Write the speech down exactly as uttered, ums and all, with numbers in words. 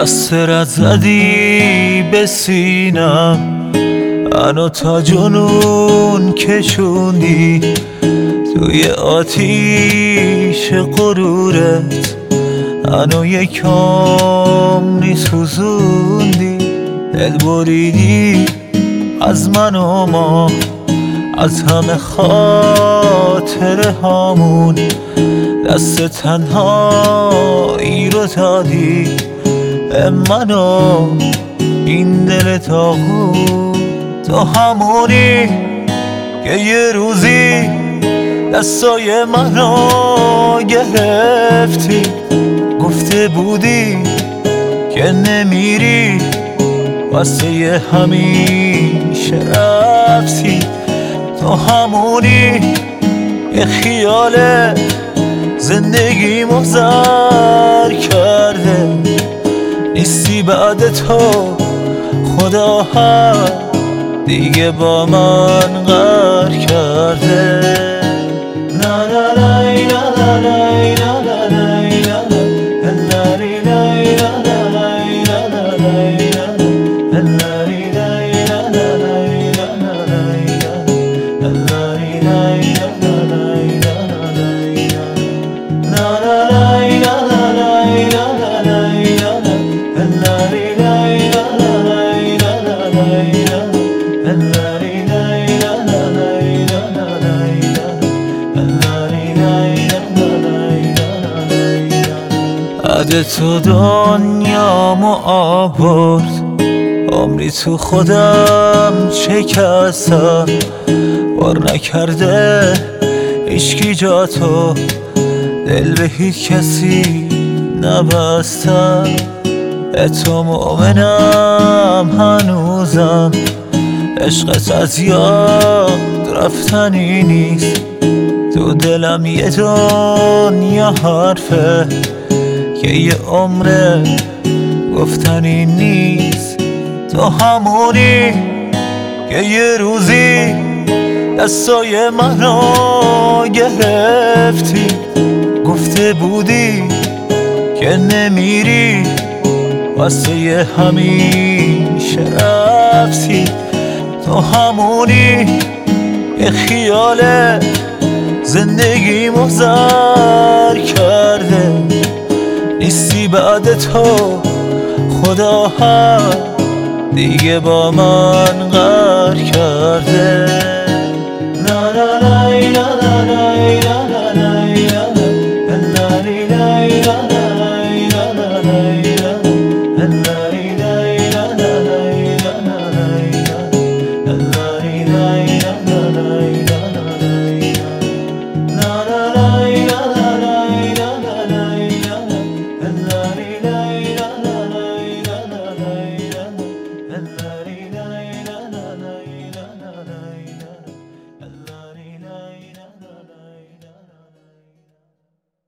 سرت زدی به سینم، منو تا جنون کشوندی توی آتیش غرورت، منو یک عمری سوزوندی. دل بریدی از من و ما، از همه خاطره هامون، دست تنهایی رو دادی به من و این دل داغون. تو همونی که یه روزی دستای منو گرفتی، گفته بودی که نمیری، واسه همیشه رفتی. تو همونی که خیال زندگی مزر کرده، نیستی بعد تو خدا هم دیگه با من قهر کرده. لا لا لا لا لا لا لا بعد تو دنیامو آورد، عمری تو خودم شکستم، بار نکرده هیچکی جا تو، دل به هیچ کسی نبستم. به تو مؤمنم هنوزم، عشقت از یاد رفتنی نیست، تو دلم یه دنیا حرفه که یه عمره گفتنی نیست. تو همونی که یه روزی دستای منو گرفتی، گفته بودی که نمیری، واسه همیشه رفتی. تو همونی که خیال زندگی مزر کرده، نیستی بعد تو خدا هم دیگه با من قهر کرده.